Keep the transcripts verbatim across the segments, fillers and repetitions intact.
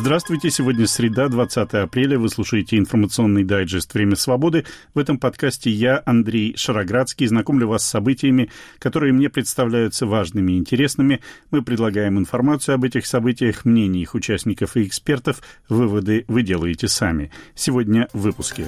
Здравствуйте, сегодня среда, двадцатое апреля, вы слушаете информационный дайджест «Время свободы». В этом подкасте я, Андрей Шароградский, знакомлю вас с событиями, которые мне представляются важными и интересными. Мы предлагаем информацию об этих событиях, мнения их участников и экспертов. Выводы вы делаете сами. Сегодня в выпуске.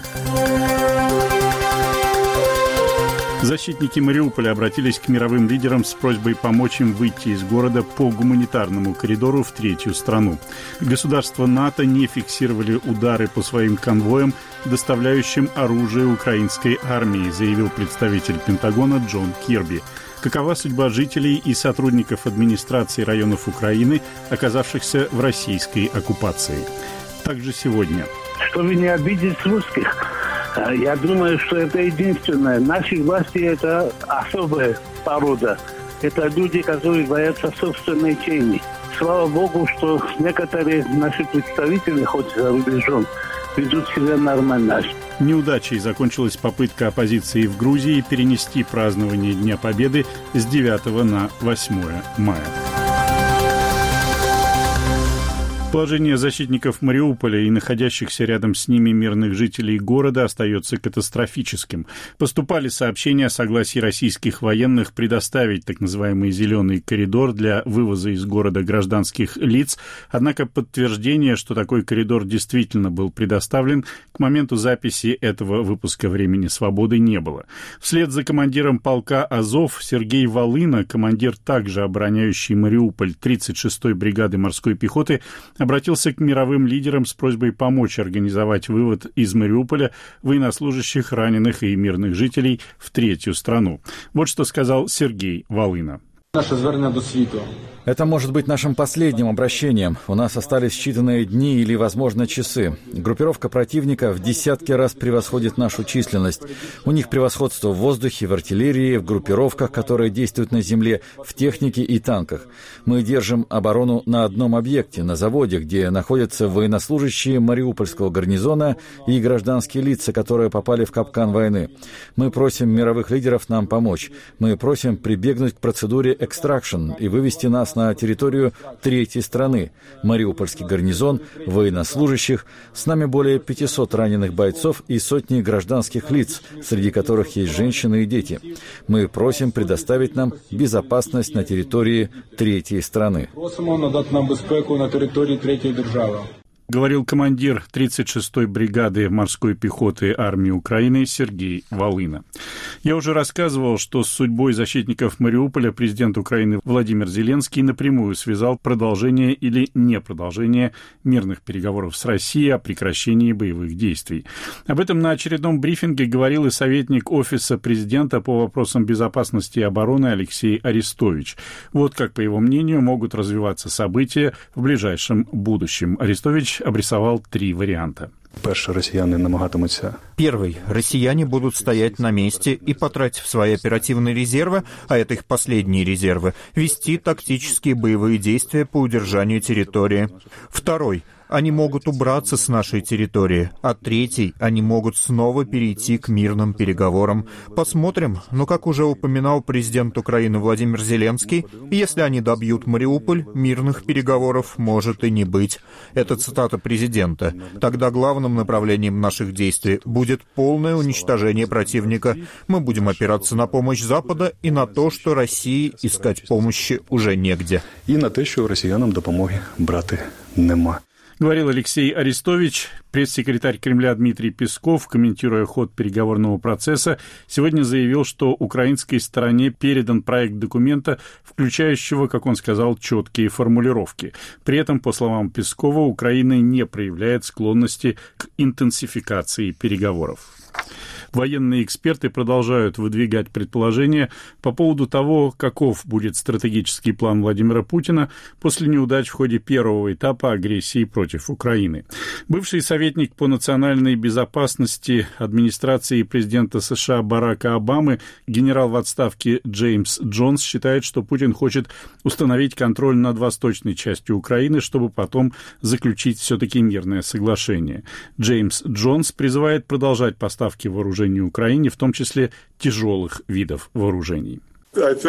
Защитники Мариуполя обратились к мировым лидерам с просьбой помочь им выйти из города по гуманитарному коридору в третью страну. Государства НАТО не фиксировали удары по своим конвоям, доставляющим оружие украинской армии, заявил представитель Пентагона Джон Кирби. Какова судьба жителей и сотрудников администрации районов Украины, оказавшихся в российской оккупации? Также сегодня. Чтобы не обидеть русских, я думаю, что это единственное. Наши власти – это особая порода. Это люди, которые боятся собственной тени. Слава Богу, что некоторые наши представители, хоть за рубежом, ведут себя нормально. Неудачей закончилась попытка оппозиции в Грузии перенести празднование Дня Победы с девятого на восьмое мая. Положение защитников Мариуполя и находящихся рядом с ними мирных жителей города остается катастрофическим. Поступали сообщения о согласии российских военных предоставить так называемый «зеленый коридор» для вывоза из города гражданских лиц, однако подтверждения, что такой коридор действительно был предоставлен, к моменту записи этого выпуска «Времени свободы» не было. Вслед за командиром полка «Азов» Сергей Волына, командир, также обороняющий Мариуполь тридцать шестой бригады морской пехоты, обратился к мировым лидерам с просьбой помочь организовать вывод из Мариуполя военнослужащих, раненых и мирных жителей в третью страну. Вот что сказал Сергей Волына. Наше звернення до світу. Это может быть нашим последним обращением. У нас остались считанные дни или, возможно, часы. Группировка противника в десятки раз превосходит нашу численность. У них превосходство в воздухе, в артиллерии, в группировках, которые действуют на земле, в технике и танках. Мы держим оборону на одном объекте, на заводе, где находятся военнослужащие Мариупольского гарнизона и гражданские лица, которые попали в капкан войны. Мы просим мировых лидеров нам помочь. Мы просим прибегнуть к процедуре экстракшн и вывести нас на территорию третьей страны. Мариупольский гарнизон, военнослужащих, с нами более пятисот раненых бойцов и сотни гражданских лиц, среди которых есть женщины и дети. Мы просим предоставить нам безопасность на территории третьей страны. Просимо надати нам безпеку на території третьої держави. Говорил командир тридцать шестой бригады морской пехоты армии Украины Сергей Волына. Я уже рассказывал, что с судьбой защитников Мариуполя президент Украины Владимир Зеленский напрямую связал продолжение или непродолжение мирных переговоров с Россией о прекращении боевых действий. Об этом на очередном брифинге говорил и советник Офиса президента по вопросам безопасности и обороны Алексей Арестович. Вот как, по его мнению, могут развиваться события в ближайшем будущем. Арестович обрисовал три варианта. Первый. Россияне будут стоять на месте и, потратив свои оперативные резервы, а это их последние резервы, вести тактические боевые действия по удержанию территории. Второй. Они могут убраться с нашей территории. А третий, они могут снова перейти к мирным переговорам. Посмотрим, но, как уже упоминал президент Украины Владимир Зеленский, если они добьют Мариуполь, мирных переговоров может и не быть. Это цитата президента. Тогда главным направлением наших действий будет полное уничтожение противника. Мы будем опираться на помощь Запада и на то, что России искать помощи уже негде. И на то, что россиянам допомоги брати нема. Говорил Алексей Арестович. Пресс-секретарь Кремля Дмитрий Песков, комментируя ход переговорного процесса, сегодня заявил, что украинской стороне передан проект документа, включающего, как он сказал, четкие формулировки. При этом, по словам Пескова, Украина не проявляет склонности к интенсификации переговоров. Военные эксперты продолжают выдвигать предположения по поводу того, каков будет стратегический план Владимира Путина после неудач в ходе первого этапа агрессии против Украины. Бывший советник по национальной безопасности администрации президента США Барака Обамы, генерал в отставке Джеймс Джонс, считает, что Путин хочет установить контроль над восточной частью Украины, чтобы потом заключить все-таки мирное соглашение. Джеймс Джонс призывает продолжать поставки вооружений Украине, в том числе тяжелых видов вооружений.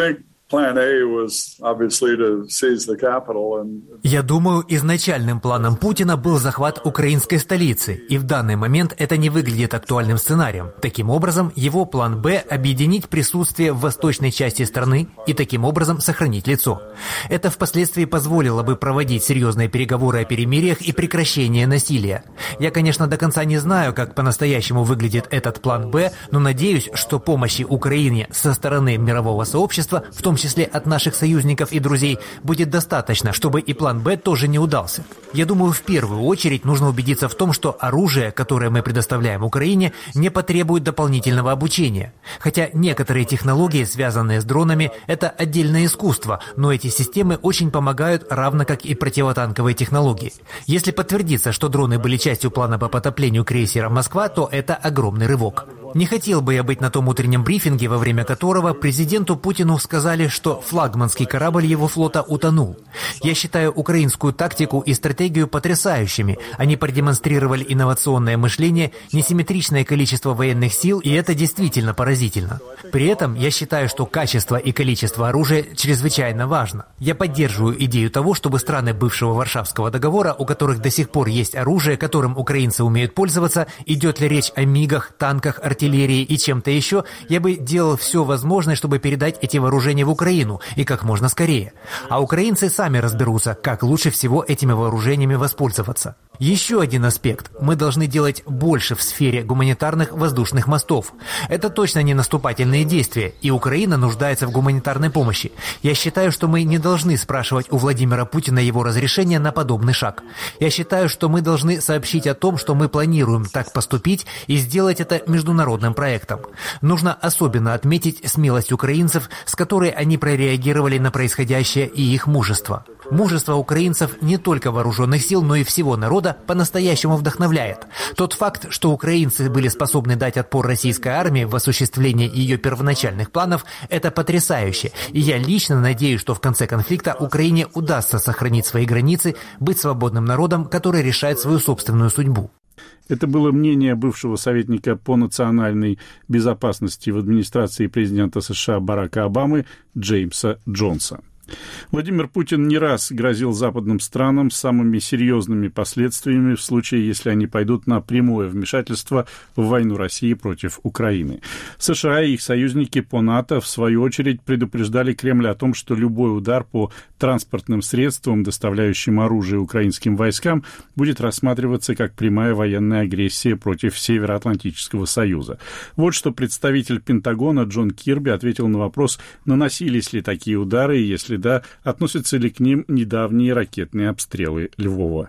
Я думаю, изначальным планом Путина был захват украинской столицы, и в данный момент это не выглядит актуальным сценарием. Таким образом, его план «Б» — объединить присутствие в восточной части страны и таким образом сохранить лицо. Это впоследствии позволило бы проводить серьезные переговоры о перемириях и прекращении насилия. Я, конечно, до конца не знаю, как по-настоящему выглядит этот план «Б», но надеюсь, что помощи Украине со стороны мирового сообщества, в том числе от наших союзников и друзей, будет достаточно, чтобы и план «Б» тоже не удался. Я думаю, в первую очередь нужно убедиться в том, что оружие, которое мы предоставляем Украине, не потребует дополнительного обучения. Хотя некоторые технологии, связанные с дронами, это отдельное искусство, но эти системы очень помогают, равно как и противотанковые технологии. Если подтвердится, что дроны были частью плана по потоплению крейсера «Москва», то это огромный рывок. Не хотел бы я быть на том утреннем брифинге, во время которого президенту Путину сказали, что флагманский корабль его флота утонул. Я считаю украинскую тактику и стратегию потрясающими. Они продемонстрировали инновационное мышление, несимметричное количество военных сил, и это действительно поразительно. При этом я считаю, что качество и количество оружия чрезвычайно важно. Я поддерживаю идею того, чтобы страны бывшего Варшавского договора, у которых до сих пор есть оружие, которым украинцы умеют пользоваться, идет ли речь о мигах, танках, артиллерии и чем-то еще, я бы делал все возможное, чтобы передать эти вооружения в Украину, и как можно скорее. А украинцы сами разберутся, как лучше всего этими вооружениями воспользоваться. Еще один аспект. Мы должны делать больше в сфере гуманитарных воздушных мостов. Это точно не наступательные действия, и Украина нуждается в гуманитарной помощи. Я считаю, что мы не должны спрашивать у Владимира Путина его разрешения на подобный шаг. Я считаю, что мы должны сообщить о том, что мы планируем так поступить, и сделать это международным проектом. Нужно особенно отметить смелость украинцев, с которой они прореагировали на происходящее, и их мужество. Мужество украинцев не только вооруженных сил, но и всего народа по-настоящему вдохновляет. Тот факт, что украинцы были способны дать отпор российской армии в осуществлении ее первоначальных планов, это потрясающе. И я лично надеюсь, что в конце конфликта Украине удастся сохранить свои границы, быть свободным народом, который решает свою собственную судьбу. Это было мнение бывшего советника по национальной безопасности в администрации президента США Барака Обамы Джеймса Джонса. Владимир Путин не раз грозил западным странам самыми серьезными последствиями в случае, если они пойдут на прямое вмешательство в войну России против Украины. США и их союзники по НАТО, в свою очередь, предупреждали Кремль о том, что любой удар по транспортным средствам, доставляющим оружие украинским войскам, будет рассматриваться как прямая военная агрессия против Североатлантического союза. Вот что представитель Пентагона Джон Кирби ответил на вопрос, наносились ли такие удары, и если да, относятся ли к ним недавние ракетные обстрелы Львова.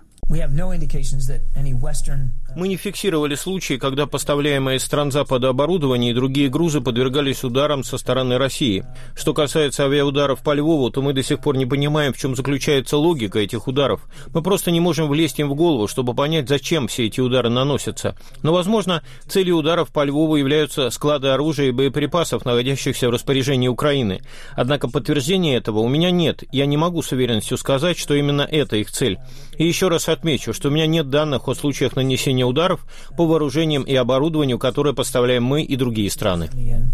Мы не фиксировали случаи, когда поставляемое из стран Запада оборудование и другие грузы подвергались ударам со стороны России. Что касается авиаударов по Львову, то мы до сих пор не понимаем, в чем заключается логика этих ударов. Мы просто не можем влезть им в голову, чтобы понять, зачем все эти удары наносятся. Но, возможно, целью ударов по Львову являются склады оружия и боеприпасов, находящихся в распоряжении Украины. Однако подтверждения этого у меня нет. Я не могу с уверенностью сказать, что именно это их цель. И еще раз отмечу, что у меня нет данных о случаях нанесения ударов по вооружениям и оборудованию, которое поставляем мы и другие страны.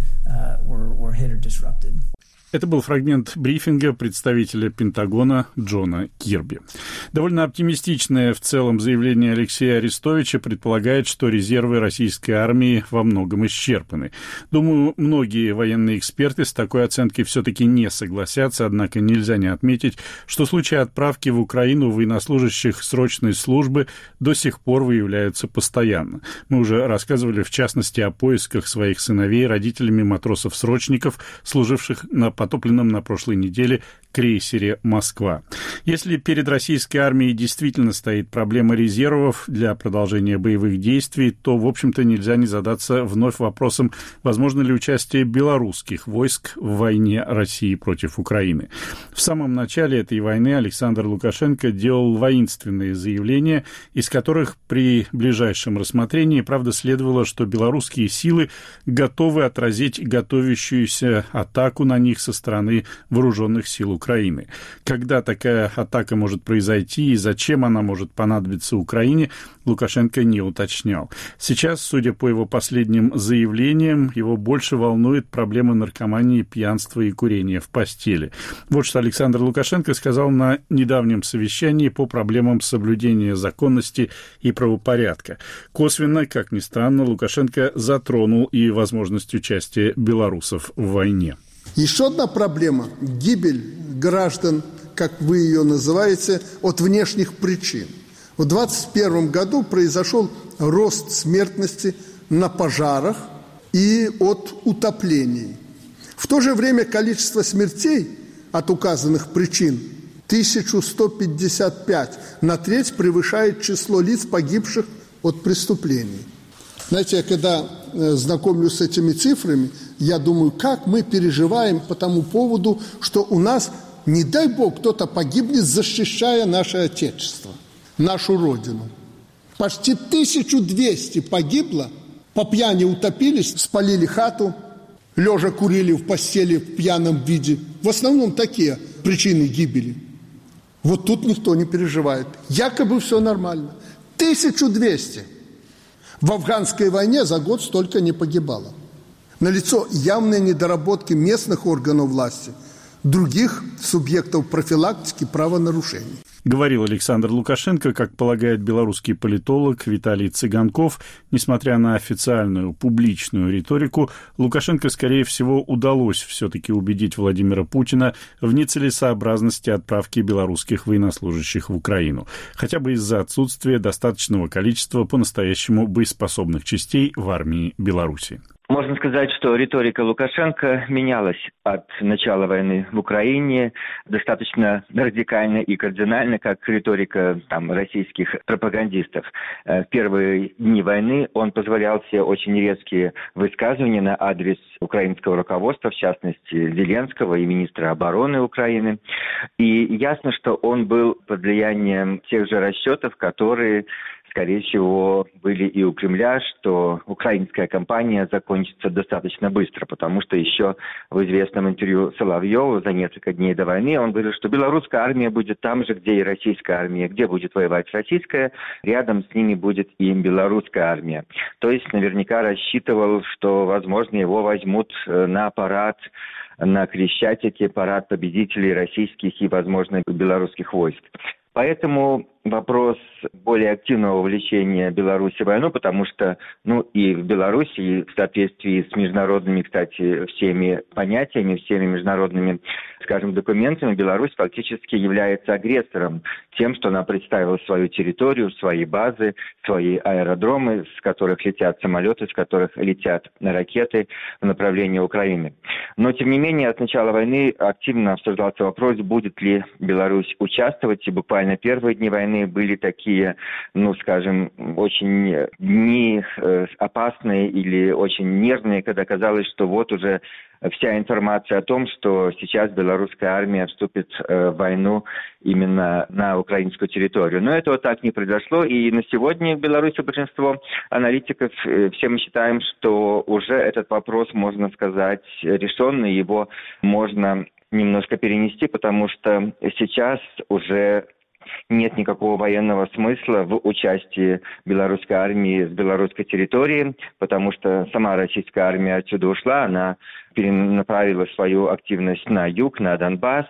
Это был фрагмент брифинга представителя Пентагона Джона Кирби. Довольно оптимистичное в целом заявление Алексея Арестовича предполагает, что резервы российской армии во многом исчерпаны. Думаю, многие военные эксперты с такой оценкой все-таки не согласятся, однако нельзя не отметить, что случаи отправки в Украину военнослужащих срочной службы до сих пор выявляются постоянно. Мы уже рассказывали, в частности, о поисках своих сыновей родителями матросов-срочников, служивших на потопленном на прошлой неделе крейсере «Москва». Если перед российской армией действительно стоит проблема резервов для продолжения боевых действий, то, в общем-то, нельзя не задаться вновь вопросом, возможно ли участие белорусских войск в войне России против Украины. В самом начале этой войны Александр Лукашенко делал воинственные заявления, из которых при ближайшем рассмотрении, правда, следовало, что белорусские силы готовы отразить готовящуюся атаку на них со стороны вооруженных сил Украины. Украины. Когда такая атака может произойти и зачем она может понадобиться Украине, Лукашенко не уточнял. Сейчас, судя по его последним заявлениям, его больше волнует проблема наркомании, пьянства и курения в постели. Вот что Александр Лукашенко сказал на недавнем совещании по проблемам соблюдения законности и правопорядка. Косвенно, как ни странно, Лукашенко затронул и возможность участия белорусов в войне. Еще одна проблема – гибель граждан, как вы ее называете, от внешних причин. В двадцать первом году произошел рост смертности на пожарах и от утоплений. В то же время количество смертей от указанных причин тысяча сто пятьдесят пять на треть превышает число лиц, погибших от преступлений. Знаете, я когда знакомлюсь с этими цифрами, я думаю, как мы переживаем по тому поводу, что у нас, не дай Бог, кто-то погибнет, защищая наше Отечество, нашу Родину. Почти тысяча двести погибло, по пьяни утопились, спалили хату, лежа курили в постели в пьяном виде. В основном такие причины гибели. Вот тут никто не переживает. Якобы все нормально. тысяча двести. В афганской войне за год столько не погибало. Налицо явные недоработки местных органов власти, других субъектов профилактики правонарушений. Говорил Александр Лукашенко, как полагает белорусский политолог Виталий Цыганков. Несмотря на официальную публичную риторику, Лукашенко, скорее всего, удалось все-таки убедить Владимира Путина в нецелесообразности отправки белорусских военнослужащих в Украину, хотя бы из-за отсутствия достаточного количества по-настоящему боеспособных частей в армии Беларуси. Можно сказать, что риторика Лукашенко менялась от начала войны в Украине достаточно радикально и кардинально, как риторика там, российских пропагандистов. В первые дни войны он позволял себе очень резкие высказывания на адрес украинского руководства, в частности Зеленского и министра обороны Украины. И ясно, что он был под влиянием тех же расчетов, которые, скорее всего, были и у Кремля, что украинская кампания закончится достаточно быстро, потому что еще в известном интервью Соловьеву за несколько дней до войны он говорил, что белорусская армия будет там же, где и российская армия. Где будет воевать российская, рядом с ними будет и белорусская армия. То есть наверняка рассчитывал, что, возможно, его возьмут на парад, на Крещатике, парад победителей российских и, возможно, белорусских войск. Поэтому вопрос более активного вовлечения Беларуси в войну, потому что, ну, и в Беларуси, и в соответствии с международными, кстати, всеми понятиями, всеми международными, скажем, документами, Беларусь фактически является агрессором тем, что она представила свою территорию, свои базы, свои аэродромы, с которых летят самолеты, с которых летят ракеты в направлении Украины. Но, тем не менее, от начала войны активно обсуждался вопрос, будет ли Беларусь участвовать, и буквально первые дни войны были такие, ну, скажем, очень дни э, опасные или очень нервные, когда казалось, что вот уже вся информация о том, что сейчас белорусская армия вступит э, в войну именно на украинскую территорию. Но этого так не произошло, и на сегодня в Беларуси большинство аналитиков, э, все мы считаем, что уже этот вопрос, можно сказать, решен, и его можно немножко перенести, потому что сейчас уже нет никакого военного смысла в участии белорусской армии с белорусской территории, потому что сама российская армия отсюда ушла, она перенаправила свою активность на юг, на Донбасс,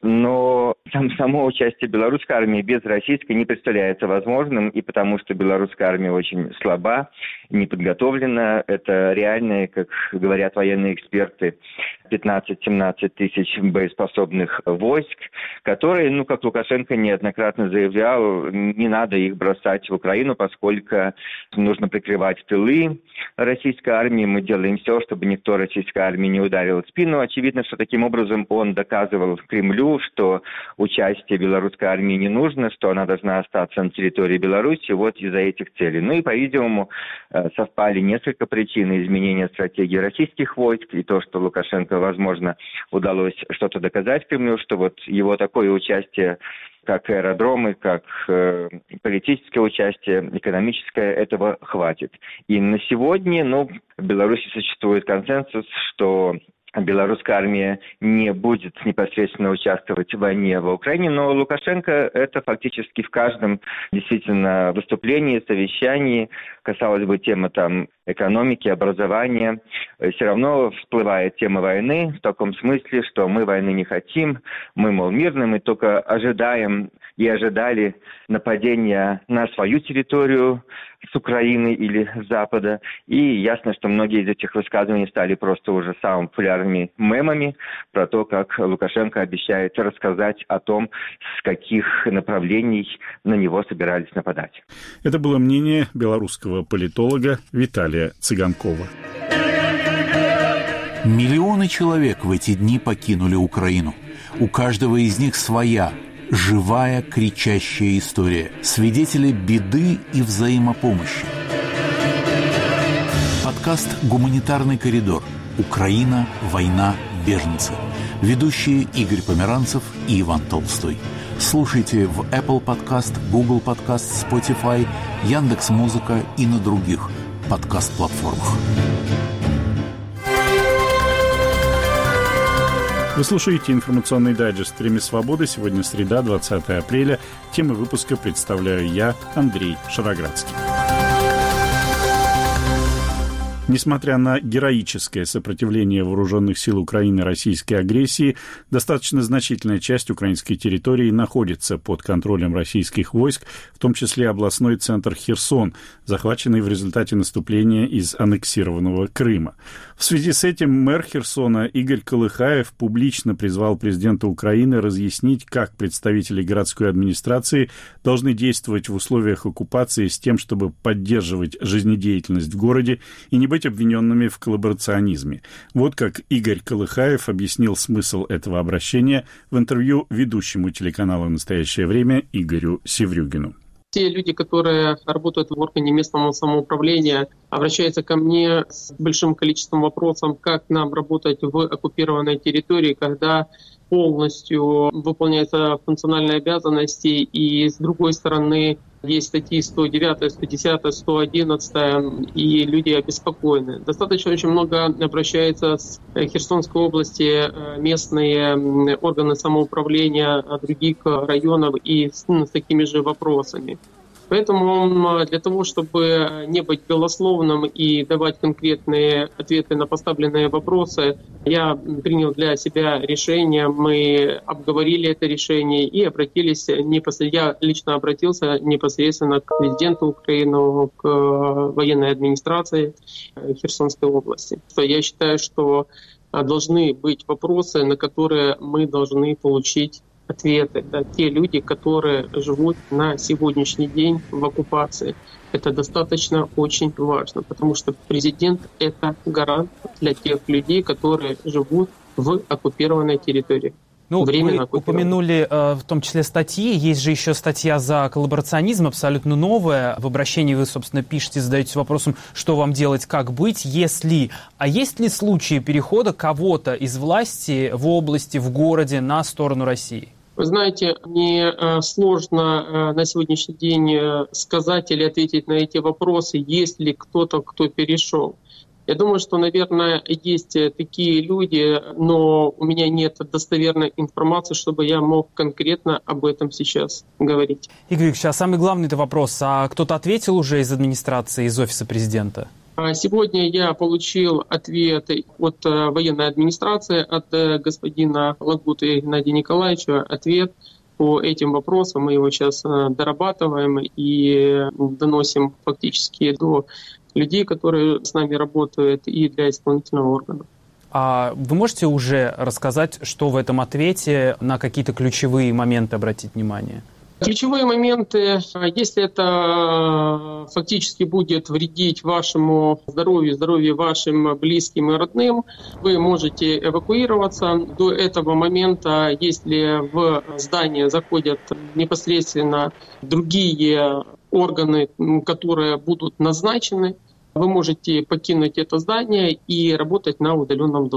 но сам, само участие белорусской армии без российской не представляется возможным, и потому что белорусская армия очень слаба, не подготовлена, это реальные, как говорят военные эксперты, пятнадцать-семнадцать тысяч боеспособных войск, которые, ну, как Лукашенко неоднократно заявлял, не надо их бросать в Украину, поскольку нужно прикрывать тылы российской армии, мы делаем все, чтобы никто российской армии не ударил в спину. Очевидно, что таким образом он доказывал Кремлю, что участие белорусской армии не нужно, что она должна остаться на территории Беларуси вот из-за этих целей. Ну и, по-видимому, совпали несколько причин изменения стратегии российских войск и то, что Лукашенко, возможно, удалось что-то доказать Кремлю, что вот его такое участие, как аэродромы, как э, политическое участие, экономическое, этого хватит. И на сегодня, ну, в Беларуси существует консенсус, что белорусская армия не будет непосредственно участвовать в войне в Украине, но Лукашенко это фактически в каждом действительно выступлении, совещании, касалось бы темы там экономики, образования, все равно всплывает тема войны в таком смысле, что мы войны не хотим, мы, мол, мирные, мы только ожидаем и ожидали нападения на свою территорию с Украины или с Запада. И ясно, что многие из этих высказываний стали просто уже самыми популярными мемами про то, как Лукашенко обещает рассказать о том, с каких направлений на него собирались нападать. Это было мнение белорусского политолога Виталия Цыганкова. Миллионы человек в эти дни покинули Украину. У каждого из них своя, живая, кричащая история. Свидетели беды и взаимопомощи. Подкаст «Гуманитарный коридор. Украина, война, беженцы». Ведущие Игорь Померанцев и Иван Толстой. Слушайте в Apple Podcast, Google Podcast, Spotify, Яндекс.Музыка и на других подкаст-платформах. Вы слушаете информационный дайджест «Время свободы». Сегодня среда, двадцатое апреля. Темы выпуска представляю я, Андрей Шароградский. Несмотря на героическое сопротивление вооруженных сил Украины российской агрессии, достаточно значительная часть украинской территории находится под контролем российских войск, в том числе областной центр Херсон, захваченный в результате наступления из аннексированного Крыма. В связи с этим мэр Херсона Игорь Колыхаев публично призвал президента Украины разъяснить, как представители городской администрации должны действовать в условиях оккупации с тем, чтобы поддерживать жизнедеятельность в городе и не быть обвиненными в коллаборационизме. Вот как Игорь Колыхаев объяснил смысл этого обращения в интервью ведущему телеканала «Настоящее время» Игорю Севрюгину. Те люди, которые работают в органе местного самоуправления, обращаются ко мне с большим количеством вопросов, как нам работать в оккупированной территории, когда полностью выполняются функциональные обязанности, и с другой стороны есть статьи сто девять, сто десять, сто одиннадцать, и люди обеспокоены. Достаточно очень много обращаются с Херсонской области местные органы самоуправления других районов и с, с такими же вопросами. Поэтому для того, чтобы не быть голословным и давать конкретные ответы на поставленные вопросы, я принял для себя решение, мы обговорили это решение и обратились непосредственно, я лично обратился непосредственно к президенту Украины, к военной администрации Херсонской области. Я считаю, что должны быть вопросы, на которые мы должны получить ответы. Это те люди, которые живут на сегодняшний день в оккупации. Это достаточно очень важно, потому что президент — это гарант для тех людей, которые живут в оккупированной территории. Ну, вы упомянули э, в том числе статьи. Есть же еще статья за коллаборационизм, абсолютно новая. В обращении вы, собственно, пишете, задаетесь вопросом, что вам делать, как быть, если... А есть ли случаи перехода кого-то из власти в области, в городе на сторону России? Вы знаете, мне сложно на сегодняшний день сказать или ответить на эти вопросы, есть ли кто-то, кто перешел. Я думаю, что, наверное, есть такие люди, но у меня нет достоверной информации, чтобы я мог конкретно об этом сейчас говорить. Игорь Викторович, а самый главный вопрос, а кто-то ответил уже из администрации, из офиса президента? Сегодня я получил ответ от военной администрации, от господина Лагуты Геннадия Николаевича, ответ по этим вопросам. Мы его сейчас дорабатываем и доносим фактически до людей, которые с нами работают, и для исполнительного органа. А вы можете уже рассказать, что в этом ответе, на какие-то ключевые моменты обратить внимание? Ключевые моменты, если это фактически будет вредить вашему здоровью, здоровью вашим близким и родным, вы можете эвакуироваться. До этого момента, если в здание заходят непосредственно другие органы, которые будут назначены, вы можете покинуть это здание и работать на удаленном доступе.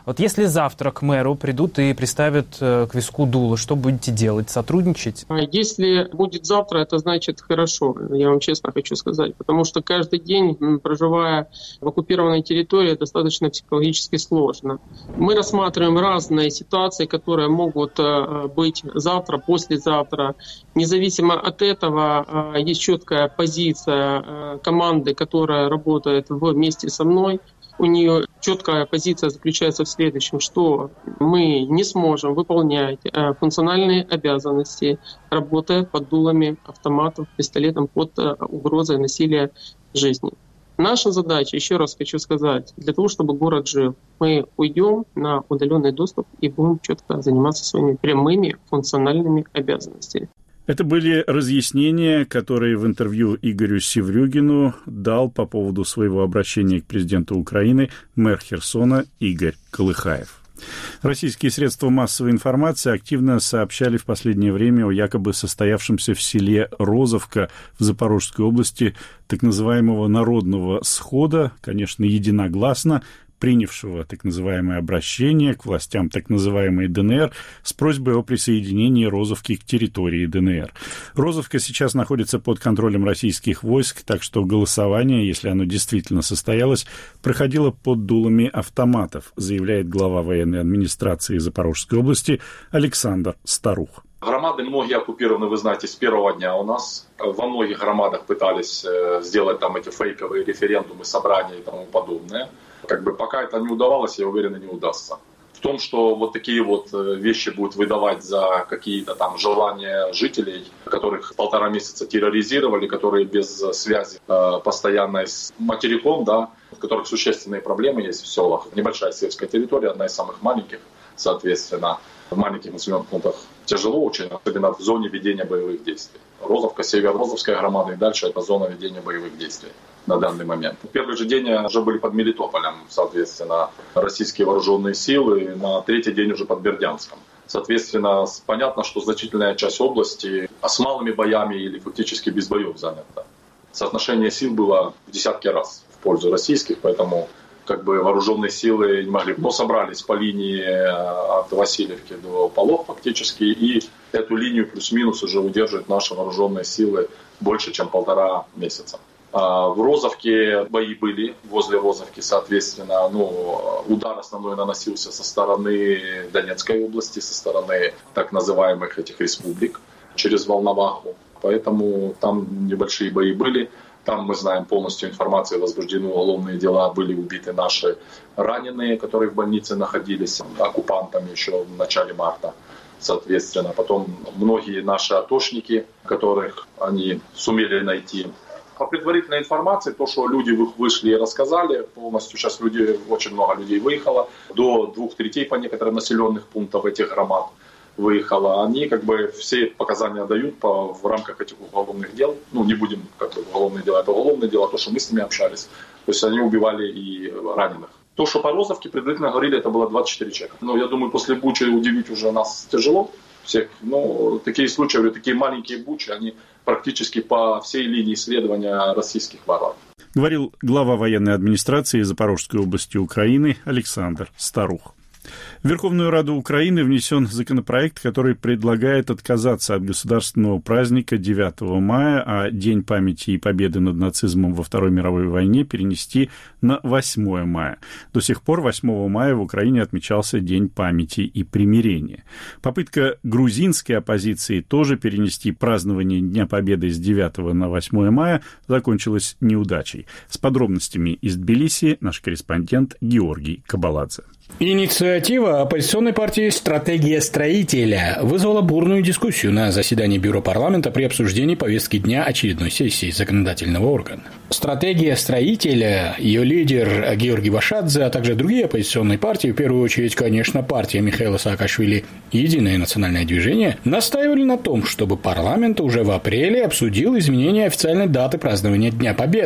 Вот если завтра к мэру придут и приставят к виску дуло, что будете делать? Сотрудничать? Если будет завтра, это значит хорошо, я вам честно хочу сказать. Потому что каждый день, проживая в оккупированной территории, достаточно психологически сложно. Мы рассматриваем разные ситуации, которые могут быть завтра, послезавтра. Независимо от этого, есть четкая позиция команды, которая работает вместе со мной. У нее четкая позиция заключается в следующем, что мы не сможем выполнять функциональные обязанности, работая под дулами автоматов, пистолетом под угрозой насилия жизни. Наша задача, еще раз хочу сказать, для того, чтобы город жил, мы уйдем на удаленный доступ и будем четко заниматься своими прямыми функциональными обязанностями. Это были разъяснения, которые в интервью Игорю Севрюгину дал по поводу своего обращения к президенту Украины мэр Херсона Игорь Колыхаев. Российские средства массовой информации активно сообщали в последнее время о якобы состоявшемся в селе Розовка в Запорожской области так называемого народного схода, конечно, единогласно, принявшего так называемое обращение к властям так называемой ДНР с просьбой о присоединении Розовки к территории ДНР. Розовка сейчас находится под контролем российских войск, так что голосование, если оно действительно состоялось, проходило под дулами автоматов, заявляет глава военной администрации Запорожской области Александр Старух. Громады многие оккупированы, вы знаете, с первого дня у нас. Во многих громадах пытались сделать там эти фейковые референдумы, собрания и тому подобное. Как бы пока это не удавалось, я уверен, и не удастся. В том, что вот такие вот вещи будут выдавать за какие-то там желания жителей, которых полтора месяца терроризировали, которые без связи э, постоянной с материком, да, у которых существенные проблемы есть в селах. Небольшая сельская территория, одна из самых маленьких, соответственно. В маленьких населенных пунктах тяжело очень, особенно в зоне ведения боевых действий. Розовка, Северо-Розовская громада и дальше это зона ведения боевых действий на данный момент. В первый же день уже были под Мелитополем, соответственно, российские вооруженные силы, на третий день уже под Бердянском. Соответственно, понятно, что значительная часть области с малыми боями или фактически без боев занята. Соотношение сил было в десятки раз в пользу российских, поэтому как бы вооруженные силы не могли. Но собрались по линии от Васильевки до Полог фактически, и эту линию плюс-минус уже удерживают наши вооруженные силы больше, чем полтора месяца. В Розовке бои были, возле Розовки, соответственно, ну, удар основной наносился со стороны Донецкой области, со стороны так называемых этих республик через Волноваху. Поэтому там небольшие бои были. Там мы знаем полностью информацию, возбуждены уголовные дела, были убиты наши раненые, которые в больнице находились, оккупантами еще в начале марта. Соответственно, потом многие наши атошники, которых они сумели найти. По предварительной информации, то, что люди вышли и рассказали, полностью сейчас люди, очень много людей выехало, до двух третей по некоторым населенных пунктов этих громад выехало. Они как бы все показания дают по, в рамках этих уголовных дел. Ну, не будем как бы уголовные дела, это уголовные дела, то, что мы с ними общались. То есть они убивали и раненых. То, что по Розовке предварительно говорили, это было двадцать четыре человека. Но я думаю, после Бучи удивить уже нас тяжело всех. Но такие случаи, говорю, такие маленькие Бучи, они практически по всей линии следования российских варваров. Говорил глава военной администрации Запорожской области Украины Александр Старух. В Верховную Раду Украины внесен законопроект, который предлагает отказаться от государственного праздника девятого мая, а День памяти и победы над нацизмом во Второй мировой войне перенести на восьмое мая. До сих пор восьмого мая в Украине отмечался День памяти и примирения. Попытка грузинской оппозиции тоже перенести празднование Дня Победы с девятого на восьмое мая закончилась неудачей. С подробностями из Тбилиси наш корреспондент Георгий Кабаладзе. Инициатива оппозиционной партии «Стратегия строителя» вызвала бурную дискуссию на заседании Бюро парламента при обсуждении повестки дня очередной сессии законодательного органа. «Стратегия строителя», ее лидер Георгий Башадзе, а также другие оппозиционные партии, в первую очередь, конечно, партия Михаила Саакашвили «Единое национальное движение», настаивали на том, чтобы парламент уже в апреле обсудил изменение официальной даты празднования Дня Победы.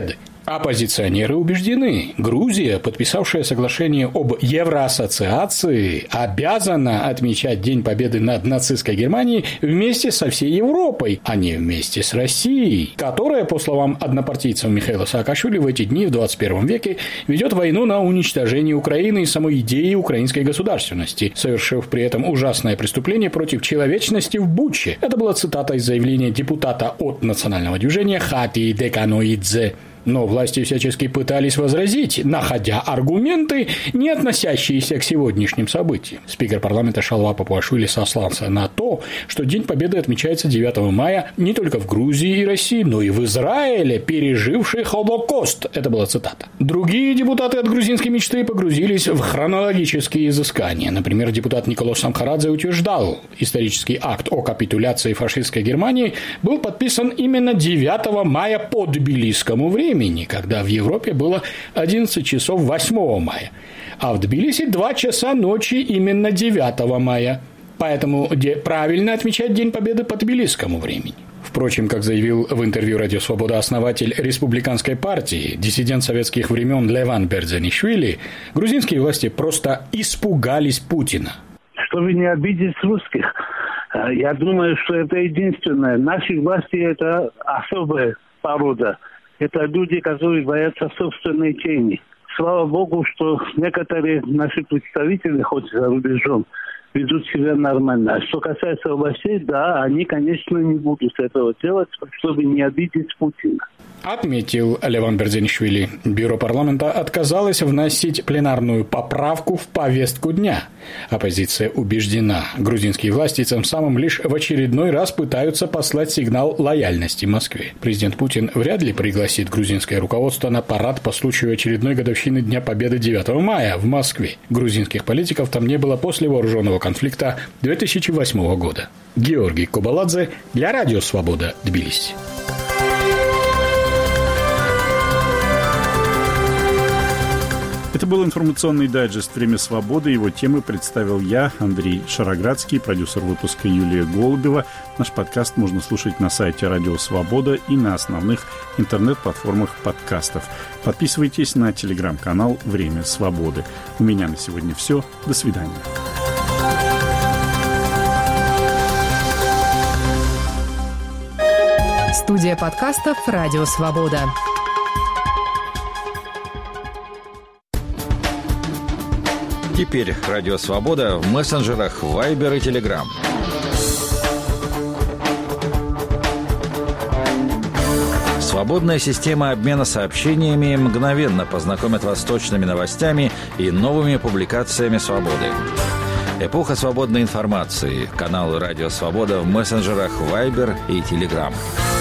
Оппозиционеры убеждены, Грузия, подписавшая соглашение об евроассоциации, обязана отмечать День Победы над нацистской Германией вместе со всей Европой, а не вместе с Россией, которая, по словам однопартийцев Михаила Саакашвили, в эти дни в двадцать первом веке ведет войну на уничтожение Украины и самой идеи украинской государственности, совершив при этом ужасное преступление против человечности в Буче. Это была цитата из заявления депутата от национального движения Хати Деканоидзе. Но власти всячески пытались возразить, находя аргументы, не относящиеся к сегодняшним событиям. Спикер парламента Шалва Папуашвили сослался на то, что День Победы отмечается девятого мая не только в Грузии и России, но и в Израиле, переживший Холокост. Это была цитата. Другие депутаты от грузинской мечты погрузились в хронологические изыскания. Например, депутат Николос Самхарадзе утверждал, исторический акт о капитуляции фашистской Германии был подписан именно девятого мая по тбилисскому времени, когда в Европе было одиннадцать часов восьмого мая, а в Тбилиси два часа ночи именно девятого мая. Поэтому правильно отмечать День Победы по тбилисскому времени. Впрочем, как заявил в интервью «Радио Свобода» основатель республиканской партии, диссидент советских времен Леван Бердзанишвили, грузинские власти просто испугались Путина. Чтобы не обидеть русских, я думаю, что это единственное. Наши власти – это особая порода. Это люди, которые боятся собственной тени. Слава Богу, что некоторые наши представители, хоть за рубежом, ведут себя нормально. А что касается властей, да, они, конечно, не будут этого делать, чтобы не обидеть Путина. Отметил Леван Бердзанишвили. Бюро парламента отказалось вносить пленарную поправку в повестку дня. Оппозиция убеждена, грузинские власти тем самым лишь в очередной раз пытаются послать сигнал лояльности Москве. Президент Путин вряд ли пригласит грузинское руководство на парад по случаю очередной годовщины Дня Победы девятого мая в Москве. Грузинских политиков там не было после вооруженного конфликта две тысячи восьмого года. Георгий Кобаладзе для Радио Свобода, Тбилиси. Это был информационный дайджест «Время свободы». Его темы представил я, Андрей Шароградский, продюсер выпуска Юлия Голубева. Наш подкаст можно слушать на сайте Радио Свобода и на основных интернет-платформах подкастов. Подписывайтесь на телеграм-канал «Время свободы». У меня на сегодня все. До свидания. Студия подкастов «Радио Свобода». Теперь Радио Свобода в мессенджерах Viber и Telegram. Свободная система обмена сообщениями мгновенно познакомит вас с точными новостями и новыми публикациями «Свободы». Эпоха свободной информации. Канал «Радио Свобода» в мессенджерах Viber и Telegram.